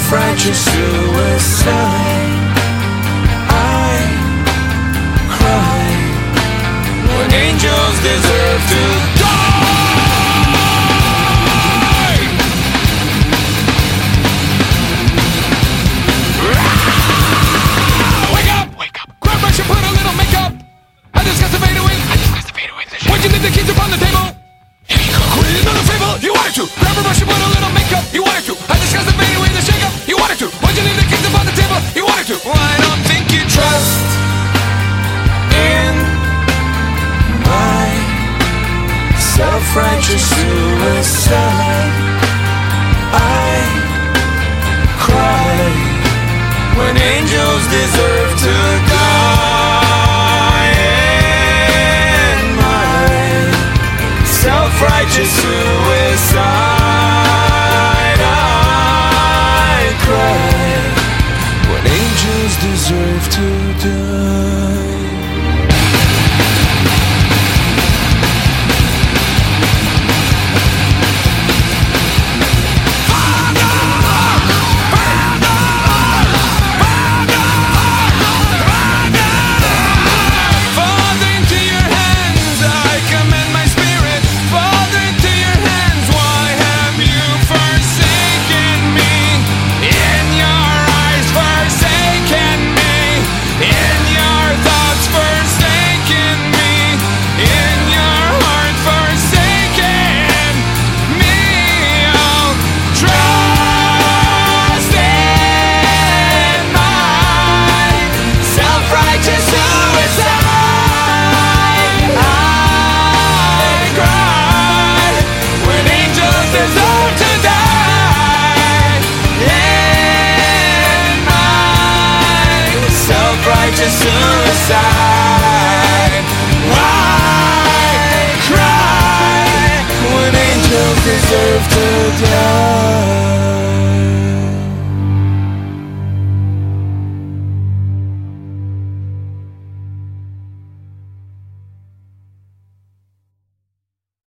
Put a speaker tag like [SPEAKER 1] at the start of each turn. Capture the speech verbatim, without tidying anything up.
[SPEAKER 1] self-righteous suicide. I cry when angels deserve to die. Wake up! Wake up! Grab brush and put a little makeup. I discuss the fade away. I discuss the fade away. Why'd you leave the keys upon the table? Quit another favor. You wanted to. Grab a brush and put a little makeup. You wanted to. I discuss the fade away, the shake up. You wanted to. Why'd you leave the keys upon the table? You wanted to. Well, I don't think you trust in my self-righteous suicide. I cry when angels deserve to die. In my self-righteous suicide, I cry when angels deserve to die. Suicide. I cry when angels deserve to die.